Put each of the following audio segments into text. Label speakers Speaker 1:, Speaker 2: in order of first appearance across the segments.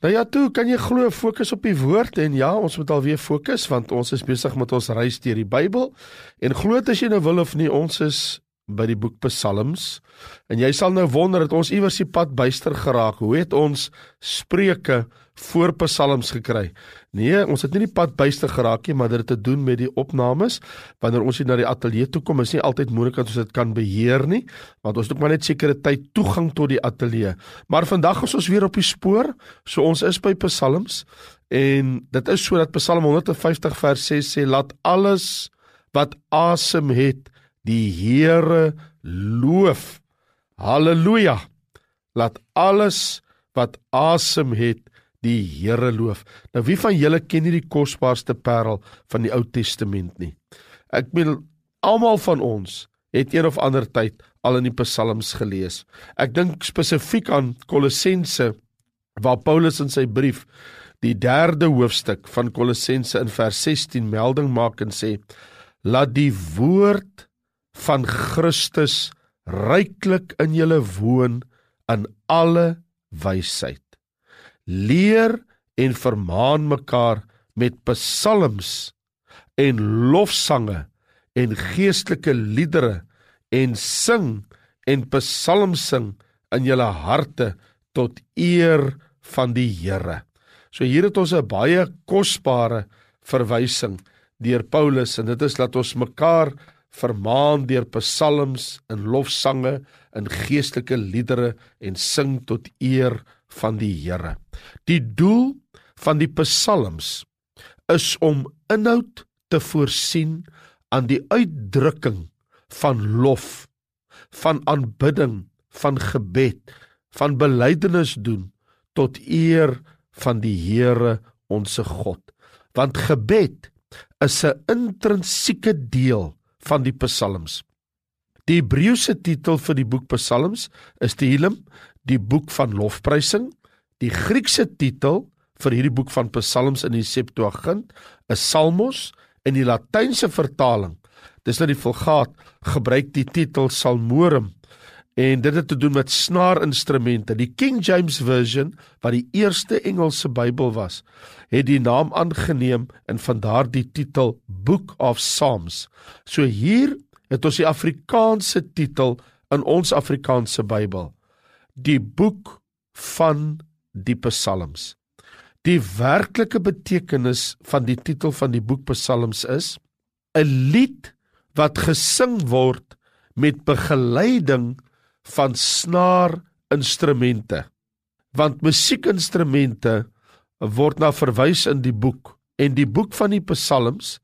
Speaker 1: Nou ja, toe kan jy glo fokus op die woord en ja, ons moet alweer fokus want ons is besig met ons reis deur die Bybel en glo dit as jy nou wil of nie, ons is by die boek Psalms en jy sal nou wonder dat ons iewers die pad byster geraak. Hoe het ons Spreuke voor Psalms gekry? Nee, ons het nie die pad byster geraak nie, maar dit het te doen met die opnames. Wanneer ons hier na die ateljee toe kom, is nie altyd moeilik dat ons dit kan beheer nie, want ons het ook maar net sekere tyd toegang tot die ateljee. Maar vandag is ons weer op die spoor, so ons is by Psalms en dit is so dat Psalm 150 vers 6 sê, laat alles wat asem het die Here loof. Halleluja! Laat alles wat asem het die Here loof. Nou wie van julle ken nie die kosbaarste parel van die Ou Testament nie? Ek bedoel, almal van ons het een of ander tyd al in die Psalms gelees. Ek dink spesifiek aan Kolossense, waar Paulus in sy brief, die 3de hoofstuk van Kolossense in vers 16 melding maak en sê, laat die woord van Christus ryklik in julle woon in alle wysheid. Leer en vermaan mekaar met psalms en lofsange en geestelike liedere en sing en psalms sing in julle harte tot eer van die Here. So hier het ons 'n baie kosbare verwysing deur Paulus en dit is dat ons mekaar vermaan deur psalms en lofsange en geestelike liedere en sing tot eer van die Here. Die doel van die psalms is om inhoud te voorsien aan die uitdrukking van lof, van aanbidding, van gebed, van belydenis doen tot eer van die Here onse God. Want gebed is 'n intrinsieke deel van die psalms. Die Hebreëse titel vir die boek Psalms is Tehillim, die boek van lofprysing. Die Griekse titel vir hierdie boek van Psalms in die Septuagint is Psalmos en die Latynse vertaling, dis nou die Vulgaat, gebruik die titel Psalmorum en dit het te doen met snaarinstrumente. Die King James Version, wat die eerste Engelse Bybel was, het die naam aangeneem en vandaar die titel Book of Psalms. So hier het ons die Afrikaanse titel in ons Afrikaanse Bybel, die boek van die Psalms. Die werklike betekenis van die titel van die boek Psalms is 'n lied wat gesing word met begeleiding van snaarinstrumente. Want musiekinstrumente word na verwys in die boek en die boek van die Psalms,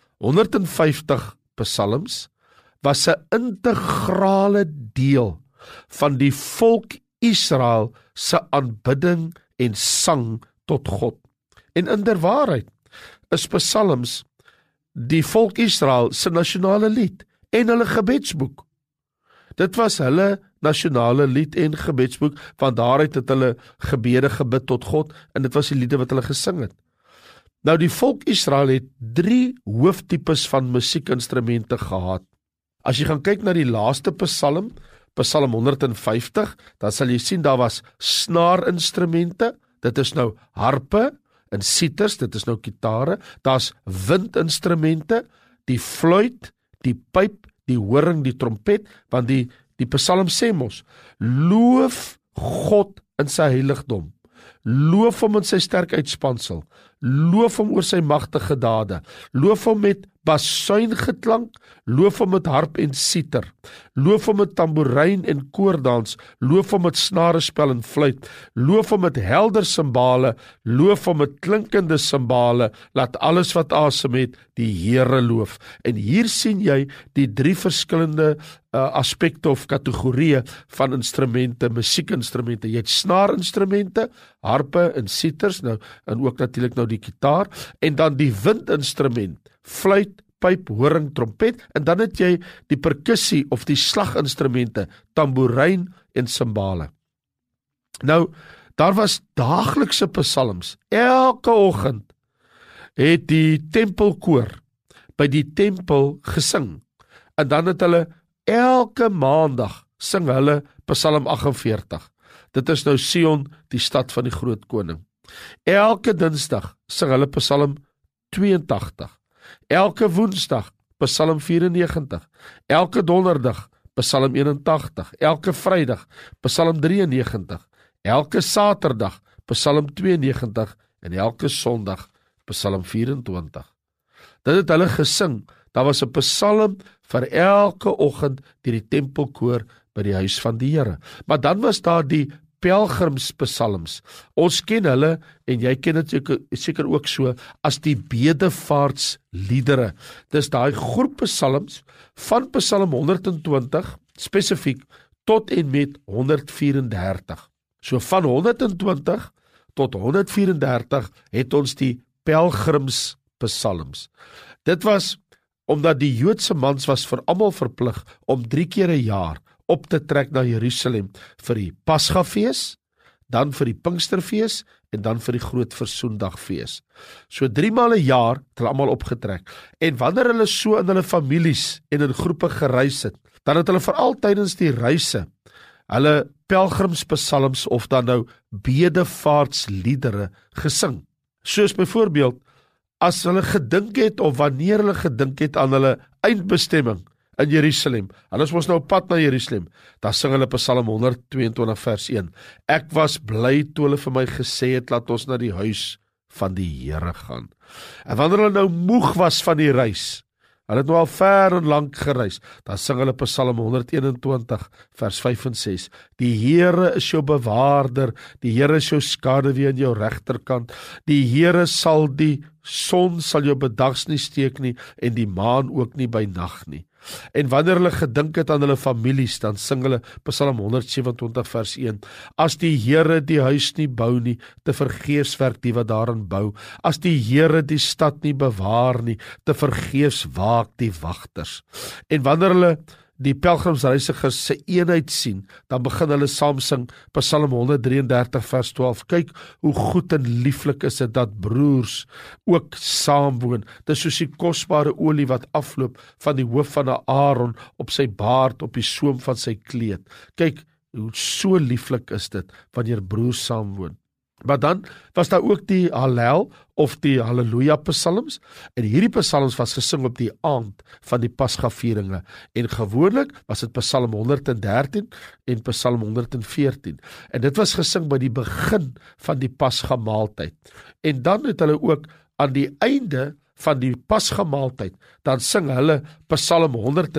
Speaker 1: 150 Psalms, was 'n integrale deel van die volk Israel se aanbidding en sang tot God. En inderwaarheid is Psalms die volk Israel se nasionale lied en hulle gebedsboek. Dit was hulle nasionale lied en gebedsboek, want daaruit het hulle gebede gebid tot God en dit was die liede wat hulle gesing het. Nou die volk Israel het 3 hooftipes van musiekinstrumente gehad. As jy gaan kyk na die laaste Psalm, Psalm 150, dan sal jy sien daar was snaarinstrumente, dit is nou harpe en siters, dit is nou gitare, daar's windinstrumente, die fluit, die pyp, die horing, die trompet, want die Psalm sê mos, loof God in sy heiligdom, loof hom in sy sterk uitspansel, loof hom oor sy magtige dade, loof hom met basuingeklank, loof hom met harp en siter, loof hom met tamboerijn en koordans, loof hom met snarespel en fluit, loof hom met helder simbale, loof hom met klinkende simbale, laat alles wat asem het die Here loof. En hier sien jy die 3 verskillende aspekte of kategorieë van instrumente, musiekinstrumente. Jy het snaarinstrumente, harpe en siters, nou en ook natuurlik nou die gitaar, en dan die windinstrument, fluit, pyp, horing, trompet, en dan het jy die perkussie of die slaginstrumente, tamboerijn en simbale. Nou, daar was daaglikse psalms, elke oggend het die tempelkoor by die tempel gesing, en dan het hulle elke maandag sing hulle Psalm 48. Dit is nou Sion, die stad van die groot koning. Elke Dinsdag sing hulle Psalm 82. Elke Woensdag Psalm 94. Elke Donderdag Psalm 81. Elke Vrydag Psalm 93. Elke Saterdag Psalm 92 en elke Sondag Psalm 24. Dit het hulle gesing. Daar was 'n psalm vir elke oggend deur die tempelkoor by die huis van die Here. Maar dan was daar die pelgrimspsalms. Ons ken hulle en jy ken dit seker ook so as die bedevaartsliedere. Dis daai groep psalms van Psalm 120 spesifiek tot en met 134. So van 120 tot 134 het ons die pelgrimspsalms. Dit was omdat die Joodse mans was vir almal verplig om 3 keer 'n jaar op te trek na Jerusalem vir die Paschafees, dan vir die Pinksterfees en dan vir die Groot Versoendagfees. So 3 maal 'n jaar het hulle almal opgetrek. En wanneer hulle so in hulle families en in groepe gereis het, dan het hulle veral tydens die reise hulle pelgrimspsalms of dan nou bedevaartsliedere gesing. Soos byvoorbeeld as hulle gedink het of wanneer hulle gedink het aan hulle eindbestemming in Jerusalem. Hulle is mos nou op pad na Jerusalem. Dan sing hulle Psalm 122 vers 1. Ek was bly toe hulle vir my gesê het, laat ons na die huis van die Here gaan. En wanneer hulle nou moeg was van die reis, hulle het nou al ver en lank gereis, dan sing hulle Psalm 121 vers 5 en 6. Die Here is jou bewaarder, die Here is jou skaduwee aan jou regterkant, die Here sal die son sal jou bedags nie steek nie, en die maan ook nie by nag nie. En wanneer hulle gedink het aan hulle families, dan sing hulle Psalm 127 vers 1. As die Here die huis nie bou nie, te vergeefs werk die wat daarin bou. As die Here die stad nie bewaar nie, te vergeefs waak die wagters. En wanneer hulle die pelgrimsreisigers se eenheid sien, dan begin hulle saam sing Psalm 133 vers 12. Kyk hoe goed en lieflik is dit dat broers ook saamwoon. Dis soos die kosbare olie wat afloop van die hoof van Aaron op sy baard, op die soem van sy kleed. Kyk hoe so lieflik is dit wanneer broers saamwoon. Maar dan was daar ook die Hallel of die Halleluja psalms, en hierdie psalms was gesing op die aand van die Pasgavieringe, en gewoonlik was dit Psalm 113 en Psalm 114, en dit was gesing by die begin van die Pasga maaltyd, en dan het hulle ook aan die einde van die Pasga maaltyd, dan sing hulle Psalm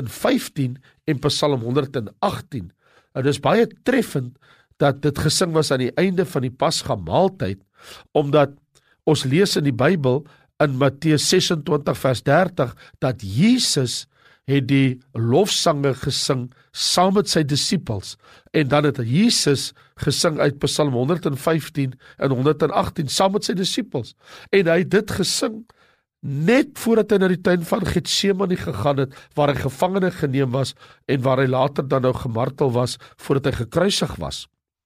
Speaker 1: 115 en Psalm 118, en dit is baie treffend dat dit gesing was aan die einde van die Pasga maaltyd, omdat ons lees in die Bybel in Matteus 26 vers 30, dat Jesus het die lofsange gesing saam met sy disippels, en dan het Jesus gesing uit Psalm 115 en 118 saam met sy disippels, en hy het dit gesing net voordat hy na die tuin van Getsemane gegaan het, waar hy gevangene geneem was, en waar hy later dan nou gemartel was, voordat hy gekruisig was.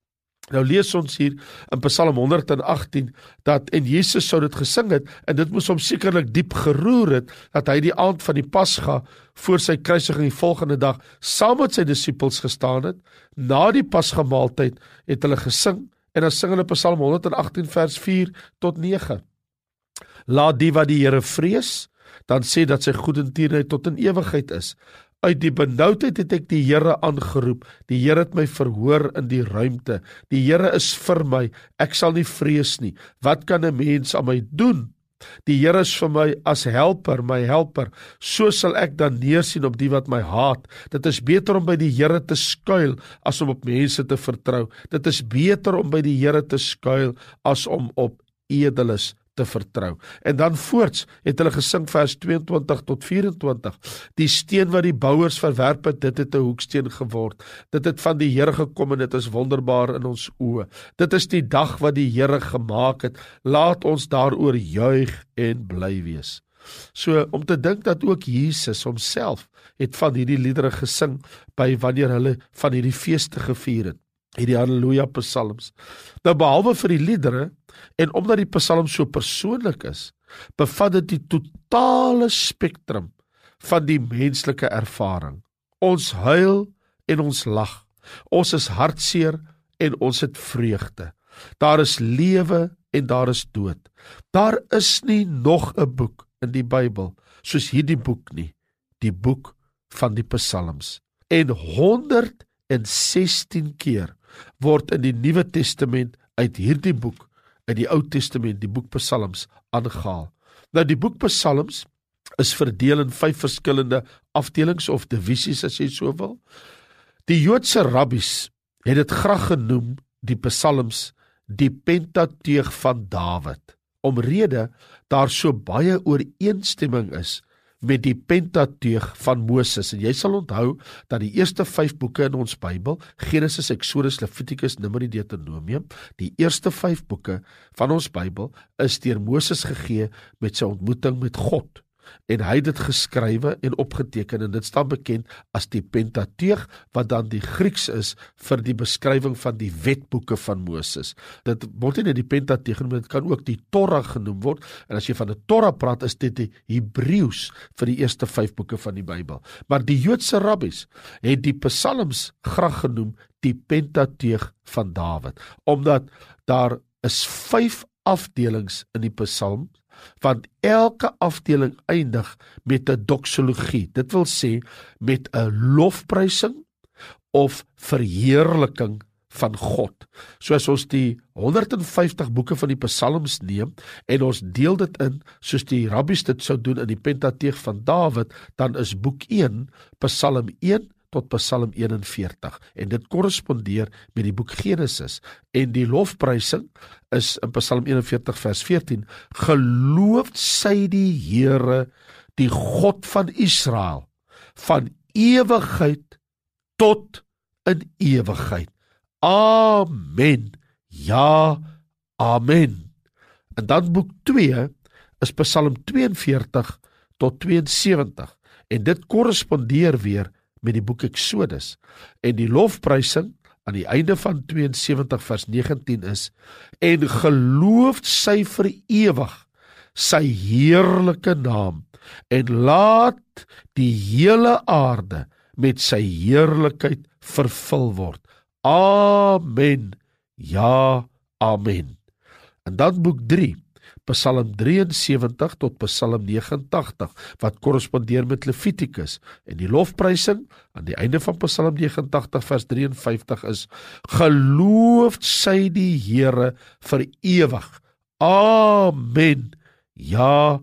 Speaker 1: Nou lees ons hier in Psalm 118, en Jesus sou dit gesing het, en dit moes hom sekerlik diep geroer het, dat hy die aand van die Pasga, voor sy kruisiging die volgende dag, saam met sy disippels gestaan het. Na die Pasga maaltyd het hulle gesing, en dan sing hulle Psalm 118 vers 4 tot 9. Laat die wat die Here vrees, dan sê dat sy goedertierenheid tot in ewigheid is. Uit die benoudheid het ek die Here aangeroep, die Here het my verhoor in die ruimte, die Here is vir my, ek sal nie vrees nie, wat kan 'n mens aan my doen? Die Here is vir my as helper, my helper, so sal ek dan neersien op die wat my haat. Dit is beter om by die Here te skuil, as om op mense te vertrou. Dit is beter om by die Here te skuil, as om op edeles te vertrou. En dan voorts het hulle gesing vers 22 tot 24. Die steen wat die bouers verwerp het, dit het 'n hoeksteen geword. Dit het van die Here gekom en dit is wonderbaar in ons oë. Dit is die dag wat die Here gemaak het. Laat ons daaroor juig en bly wees. So om te dink dat ook Jesus homself het van hierdie liedere gesing by wanneer hulle van hierdie feeste gevier het. Hierdie Halleluja psalms. Nou behalwe vir die liedere, en omdat die psalm so persoonlik is, bevat dit die totale spektrum van die menslike ervaring. Ons huil en ons lag. Ons is hartseer en ons het vreugde. Daar is lewe en daar is dood. Daar is nie nog 'n boek in die Bybel soos hierdie boek nie, die boek van die Psalms. En 116 keer word in die Nuwe Testament uit hierdie boek, uit die Ou Testament, die boek Psalms, aangehaal. Nou die boek Psalms is verdeel in 5 verskillende afdelings of divisies as jy so wil. Die Joodse rabbies het dit graag genoem, die Psalms, die Pentateug van Dawid, omrede daar so baie ooreenstemming is met die Pentateug van Moses. En jy sal onthou dat die eerste 5 boeke in ons Bybel, Genesis, Exodus, Levitikus, Numeri, Deuteronomium, die eerste 5 boeke van ons Bybel is deur Moses gegee met sy ontmoeting met God. En hy het dit geskrywe en opgeteken en dit staan bekend as die Pentateug, wat dan die Grieks is vir die beskrywing van die wetboeke van Moses. Dit word nie net die Pentateug genoem, dit kan ook die Torah genoem word, en as jy van die Torah praat, is dit die Hebreëus vir die eerste 5 boeke van die Bybel. Maar die Joodse rabbies het die Psalms graag genoem die Pentateug van Dawid, omdat daar is 5 afdelings in die Psalms, want elke afdeling eindig met 'n doxologie, dit wil sê met 'n lofprysing of verheerliking van God. So as ons die 150 boeke van die Psalms neem en ons deel dit in soos die rabbies dit sou doen in die Pentateug van Dawid, dan is boek 1 Psalm 1 tot Psalm 41 en dit korrespondeer met die boek Genesis en die lofprysing is in Psalm 41 vers 14, geloof sy die Here, die God van Israel, van ewigheid tot in ewigheid. Amen, ja, amen. En dan boek 2 is Psalm 42 tot 72 en dit korrespondeer weer met die boek Exodus. En die lofprysing aan die einde van 72 vers 19 is, en geloof sy vir ewig sy heerlike naam, en laat die hele aarde met sy heerlikheid vervul word. Amen, ja, amen. En dan boek 3, Psalm 73 tot Psalm 89, wat korrespondeer met Levitikus, en die lofprysing aan die einde van Psalm 89 vers 53 is, geloof sy die Here vir ewig. Amen, ja,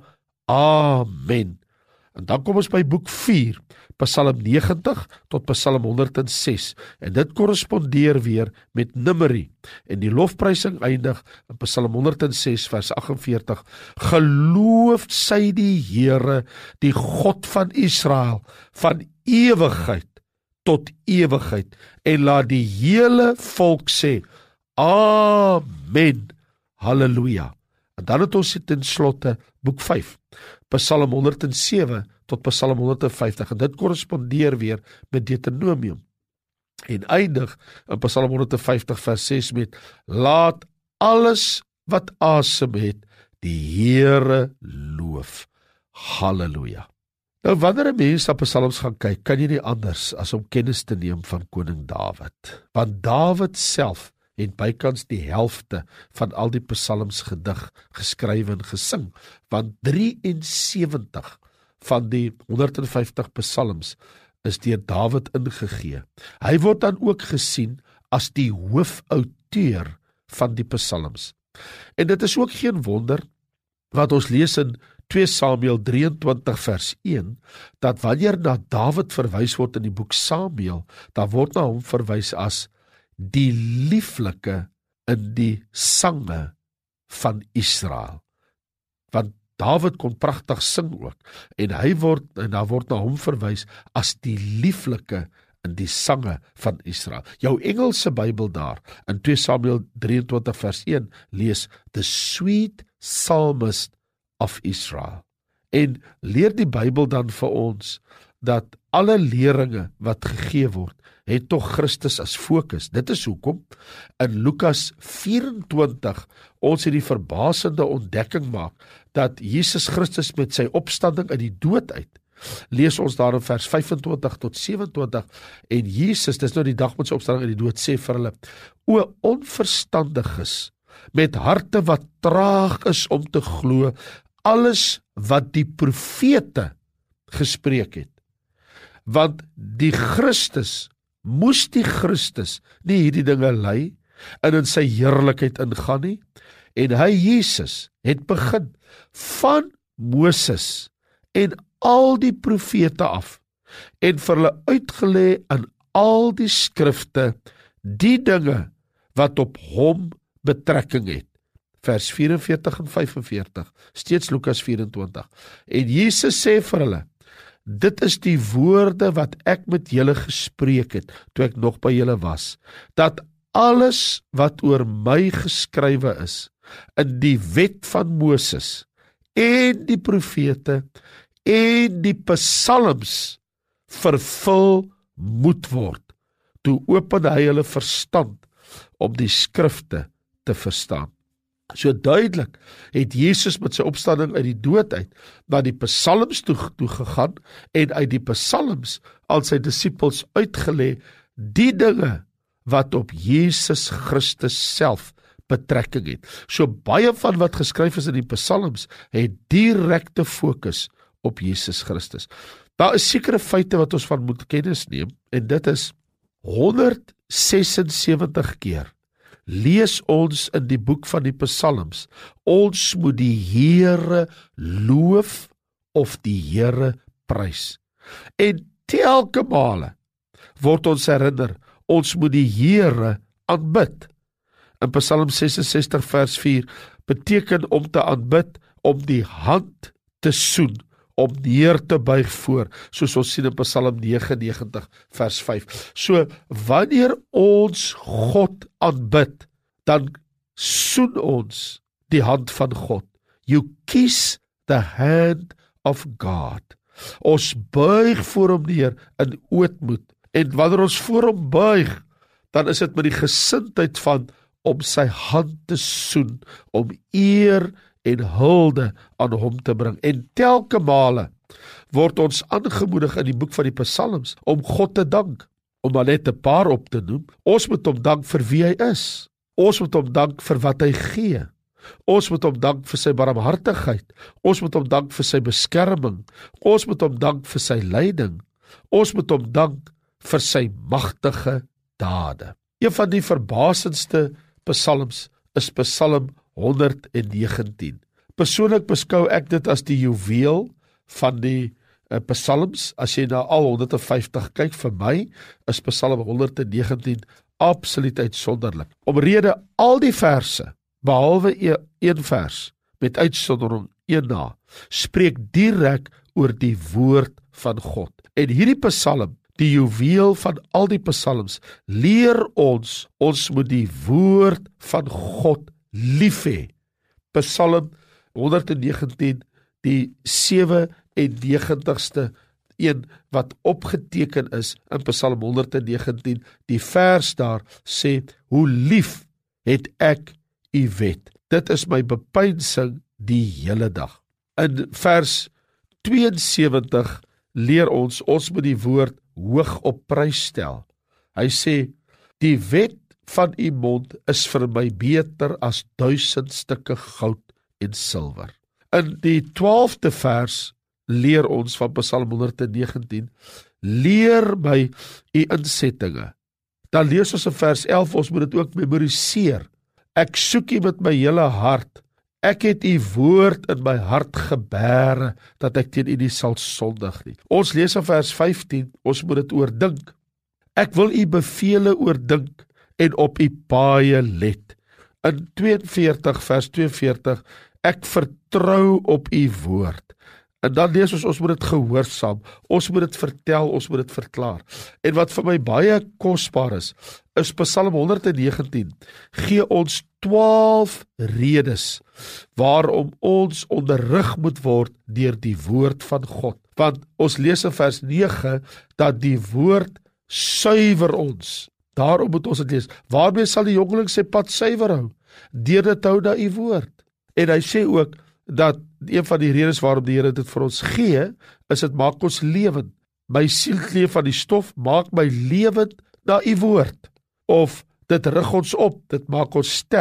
Speaker 1: amen. En dan kom ons by boek 4, Psalm 90 tot Psalm 106, en dit korrespondeer weer met Numeri, en die lofprysing eindig in Psalm 106 vers 48, geloof sy die Here, die God van Israel, van ewigheid tot ewigheid, en laat die hele volk sê, Amen, halleluja. En dan het ons ten slotte boek 5, Psalm 107 tot Psalm 150, en dit korrespondeer weer met Deuteronomium, en eindig in Psalm 150 vers 6 met, laat alles wat asem het, die Here loof. Halleluja. Nou wanneer 'n mens na Psalms gaan kyk, kan jy nie anders as om kennis te neem van koning Dawid, want Dawid self het bykans die helfte van al die Psalms gedig, geskryf en gesing, want 73 van die 150 Psalms is deur Dawid ingegee. Hy word dan ook gesien as die hoofouteur van die Psalms. En dit is ook geen wonder wat ons lees in 2 Samuel 23 vers 1, dat wanneer na Dawid verwys word in die boek Samuel, dan word na hom verwys as die lieflike in die sange van Israel. Want Dawid kon pragtig sing ook, en daar word na hom verwys as die lieflike in die sange van Israel. Jou Engelse Bybel daar, in 2 Samuel 23 vers 1, lees, the sweet psalmist of Israel. En leer die Bybel dan vir ons, dat alle leringe wat gegee word, het tog Christus as fokus. Dit is hoekom in Lukas 24 ons hierdie verbasende ontdekking maak, dat Jesus Christus met sy opstanding uit die dood uit, lees ons daar in vers 25 tot 27, en Jesus, dis nou die dag met sy opstanding uit die dood, sê vir hulle, o onverstandiges, met harte wat traag is om te glo, alles wat die profete gespreek het. Want die Christus, moes die Christus nie hierdie dinge ly en in sy heerlikheid ingaan nie, en hy Jesus het begin van Moses en al die profete af, en vir hulle uitgelê in al die skrifte, die dinge wat op hom betrekking het. Vers 44 en 45, steeds Lukas 24. En Jesus sê vir hulle, dit is die woorde wat ek met julle gespreek het, toe ek nog by julle was, dat alles wat oor my geskrywe is, in die wet van Moses, en die profete, en die psalms, vervul moet word. Toe open hy hulle verstand, om die skrifte te verstaan. So duidelik het Jesus met sy opstanding uit die dood uit, na die psalms toe gegaan, en uit die psalms aan sy disippels uitgelê, die dinge wat op Jesus Christus self betrekking het. So baie van wat geskryf is in die psalms, het direkte fokus op Jesus Christus. Daar is sekere feite wat ons van moet kennis neem, en dit is 176 keer lees ons in die boek van die psalms, ons moet die Here loof of die Here prys. En telke male word ons herinner, ons moet die Here aanbid. In Psalm 66 vers 4 beteken om te aanbid, om die hand te soen, om neer te buig voor, soos ons sien in Psalm 99 vers 5. So, wanneer ons God aanbid, dan soen ons die hand van God. You kiss the hand of God. Ons buig voor hom neer in ootmoed, en wanneer ons voor hom buig, dan is dit met die gesindheid van om sy hand te soen, om eer en hulde aan hom te bring. En telke male word ons aangemoedig in die boek van die psalms om God te dank, om maar net 'n paar op te noem. Ons moet hom dank vir wie hy is. Ons moet hom dank vir wat hy gee. Ons moet hom dank vir sy barmhartigheid. Ons moet hom dank vir sy beskerming. Ons moet hom dank vir sy leiding. Ons moet hom dank vir sy magtige dade. Een van die verbasendste psalms is Psalm 119. Persoonlik beskou ek dit as die juweel van die psalms. As jy na al 150 kyk, vir my is Psalm 119 absoluut uitsonderlik. Omrede al die verse, behalwe een vers, met uitsondering een na, spreek direk oor die woord van God. En hierdie psalm, die juweel van al die psalms, leer ons moet die woord van God lief hê. Psalm 119, die 97ste een wat opgeteken is in Psalm 119, die vers daar sê, hoe lief het ek u wet. Dit is my bepeinsing die hele dag. In vers 72 leer ons moet die woord hoog op prys stel. Hy sê, die wet van u mond is vir my beter as 1000 stukke goud en silwer. In die 12de vers leer ons van Psalm 119, leer my u insettinge. Dan lees ons in vers 11, ons moet dit ook memoriseer. Ek soek u met my hele hart, ek het u woord in my hart gebere, dat ek teen u nie sal sondig nie. Ons lees in vers 15, ons moet dit oordink. Ek wil u bevele oordink, en op u paaie let. In 42 vers 42, ek vertrou op u woord. En dan lees ons moet dit gehoorsaam, ons moet dit vertel, ons moet dit verklaar. En wat vir my baie kosbaar is Psalm 119, gee ons 12 redes, waarom ons onderrig moet word deur die woord van God. Want ons lees in vers 9, dat die woord suiwer ons. Daarom moet ons dit lees. Waarmee sal die jongeling sy pad suiwer hou? Deur dit hou na u woord. En hy sê ook, dat een van die redes waarom die Here dit vir ons gee, is dit maak ons lewend. My siel kleef van die stof, maak my lewend na u woord. Of dit rig ons op, dit maak ons sterk,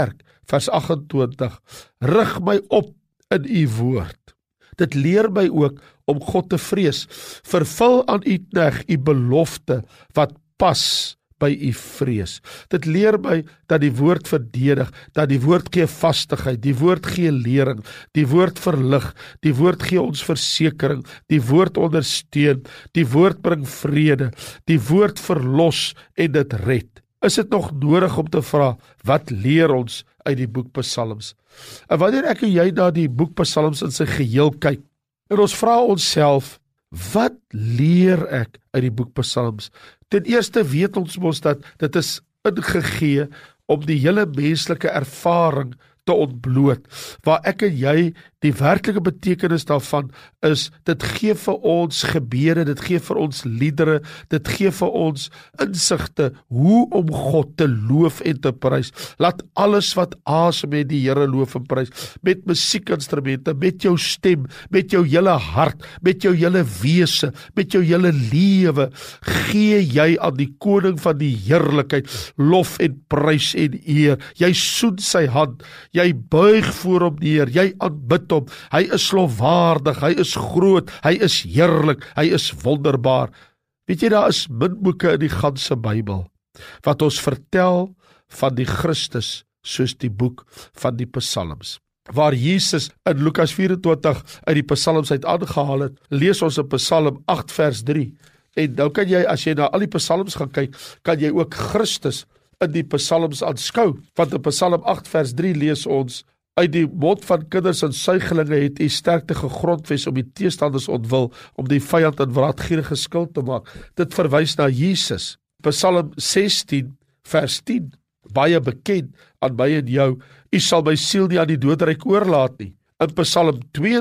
Speaker 1: vers 28, rig my op in u woord. Dit leer my ook om God te vrees. Vervul aan u knegt u belofte wat pas by u vrees. Dit leer my dat die woord verdedig, dat die woord gee vastigheid, die woord gee lering, die woord verlig, die woord gee ons versekering, die woord ondersteun, die woord bring vrede, die woord verlos en dit red. Is dit nog nodig om te vra, wat leer ons uit die boek Psalms? En wanneer ek en jy na die boek Psalms in sy geheel kyk, en ons vra onsself, wat leer ek uit die boek Psalms? Ten eerste weet ons mos dat dit is ingegee om die hele menslike ervaring te ontbloot, waar ek en jy die werklike betekenis daarvan is, dit gee vir ons gebede, dit gee vir ons liedere, dit gee vir ons insigte, hoe om God te loof en te prys. Laat alles wat asem het die Here loof en prys, met musiekinstrumente, met jou stem, met jou hele hart, met jou hele wese, met jou hele lewe, gee jy aan die koning van die heerlikheid, lof en prys en eer. Jy soen sy hand, jy buig voor hom neer, jy aanbid hom, hy is lofwaardig, hy is groot, hy is heerlik, hy is wonderbaar. Weet jy, daar is min boeke in die ganse Bybel, wat ons vertel van die Christus, soos die boek van die Psalms. Waar Jesus in Lukas 24 uit die Psalms uit aangehaal het, lees ons in Psalm 8 vers 3, en nou kan jy, as jy na al die Psalms gaan kyk, kan jy ook Christus in die Psalms aanskou, want in Psalm 8 vers 3 lees ons, uit die mond van kinders en suigelinge het u sterkte gegrondves om die teestanders ontwil, om die vyand in wraakgierige skuld te maak. Dit verwys na Jesus. Psalm 16 vers 10, baie bekend aan my en jou, u sal my siel nie aan die doodryk oorlaat nie. In Psalm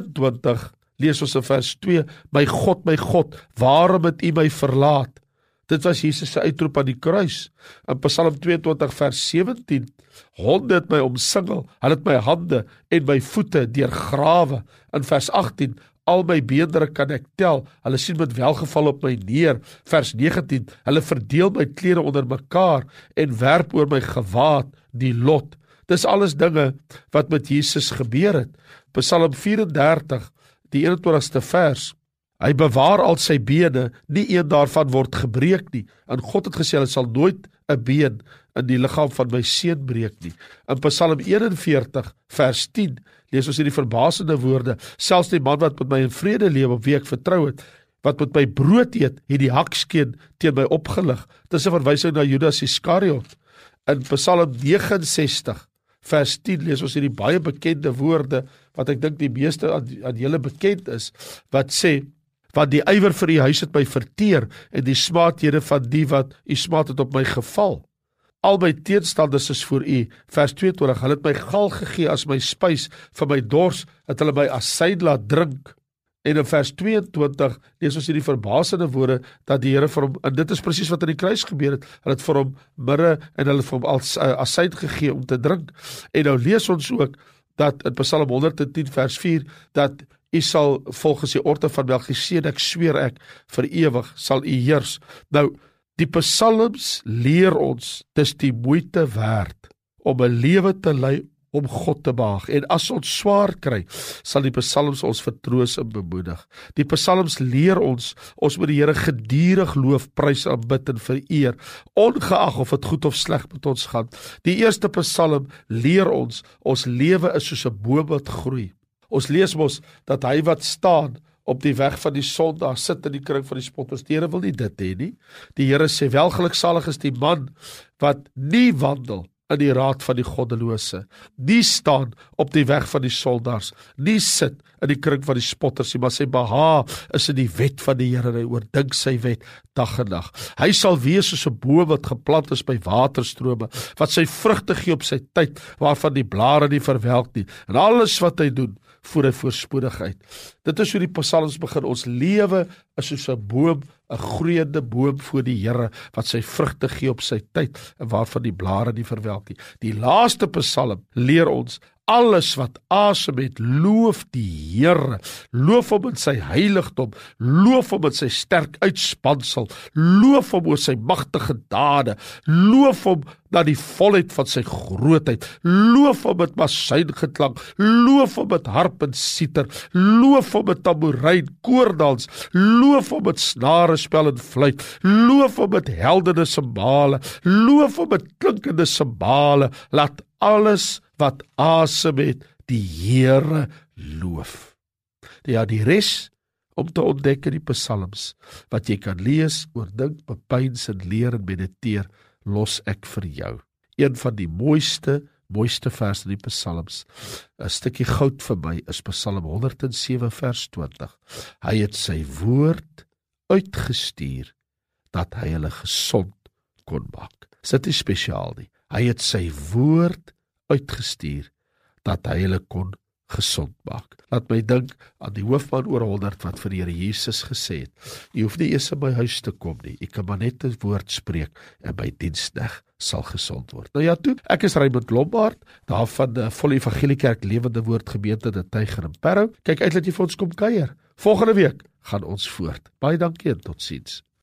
Speaker 1: 22 lees ons in vers 2, my God, waarom het u my verlaat? Dit was Jesus se uitroep aan die kruis. In Psalm 22 vers 17, honde het my omsingel, hulle het my hande en my voete deurgrawe. In vers 18, al my beendere kan ek tel, hulle sien met welgeval op my neer. Vers 19, hulle verdeel my klere onder mekaar en werp oor my gewaad die lot. Dis alles dinge wat met Jesus gebeur het. Psalm 34, die 21ste vers, hy bewaar al sy bene, nie een daarvan word gebreek nie. En God het gesê, hy sal nooit 'n been in die liggaam van my seun breek nie. In Psalm 41 vers 10 lees ons hierdie verbasende woorde, selfs die man wat met my in vrede leef, op wie ek vertrou het, wat met my brood eet, het die hakskeen teen my opgelig. Dit is 'n verwysing na Judas Iskariot. In Psalm 69 vers 10 lees ons hierdie baie bekende woorde, wat ek dink die meeste aan julle bekend is, wat sê, want die ywer vir u huis het my verteer, en die smaathede van die wat u smaad het op my geval. Al my teenstanders is voor u, vers 22, hulle het my gal gegee as my spys, vir my dors het hulle my asyn laat drink. En in vers 22 lees ons hierdie verbasende woorde, dat die Here vir hom, en dit is presies wat in die kruis gebeur het, hulle het vir hom mirre, en hulle het vir hom asyn gegee om te drink. En nou lees ons ook, dat in Psalm 110 vers 4, dat u sal volgens die orde van Melchisedek sweer ek, vir ewig sal u heers. Nou, die Psalms leer ons, dis die moeite werd, om 'n lewe te lei, om God te behaag. En as ons swaar kry, sal die Psalms ons vertroos en bemoedig. Die Psalms leer ons moet die Here gedurig loof, prys, aanbid en vereer, ongeag of dit goed of sleg met ons gaan. Die eerste Psalm leer ons lewe is soos 'n boom wat groei. Ons lees mos dat hy wat staan op die weg van die sondaar sit in die kring van die spotters. Die Here wil nie dit hê nie. Die Here sê, welgeluksalig is die man wat nie wandel in die raad van die goddelose, nie staan op die weg van die sondaars, nie sit in die kring van die spotters nie, maar sy behaag is in die wet van die Here, en hy oordink sy wet dag en nag. Hy sal wees soos 'n boom wat geplant is by waterstrome, wat sy vrugte gee op sy tyd, waarvan die blare nie verwelk nie, en alles wat hy doen, voer hy voorspoedig uit. Dit is hoe die Psalms begin. Ons lewe is soos 'n boom, 'n groeiende boom voor die Here, wat sy vrugte gee op sy tyd, en waarvan die blare nie verwelk nie. Die laaste Psalm leer ons, alles wat asem het, loof die Here. Loof hom in sy heiligdom, loof hom in sy sterk uitspansel, loof hom oor sy magtige dade, loof hom na die volheid van sy grootheid, loof hom met basuingeklank, loof hom met harp en siter, loof hom met tamboerijn, koordans, loof hom met snarespel en fluit, loof hom met heldende simbale, loof hom met klinkende simbale, laat alles wat asem het, die Here loof. Ja, die res om te ontdek in die psalms, wat jy kan lees, oordink, bepeins en leer en mediteer, los ek vir jou. Een van die mooiste vers in die psalms, 'n stukkie goud vir my, is Psalm 107 vers 20. Hy het sy woord uitgestuur, dat hy hulle gesond kon maak. Is dit nie spesiaal nie? Hy het sy woord uitgestuur, dat hy hulle kon gesond maak. Laat my dink aan die hoofman oor 100 wat vir die Here Jesus gesê het, jy hoef nie eers in my huis te kom nie, ek kan maar net 'n woord spreek en my diensknegt sal gesond word. Nou ja toe, ek is Raymond Lombard, daar van die Volle Evangeliekerk Lewende Woord Gemeente in Tyger en Parow. Kyk uit dat jy vir ons kom kuier. Volgende week gaan ons voort. Baie dankie en totsiens.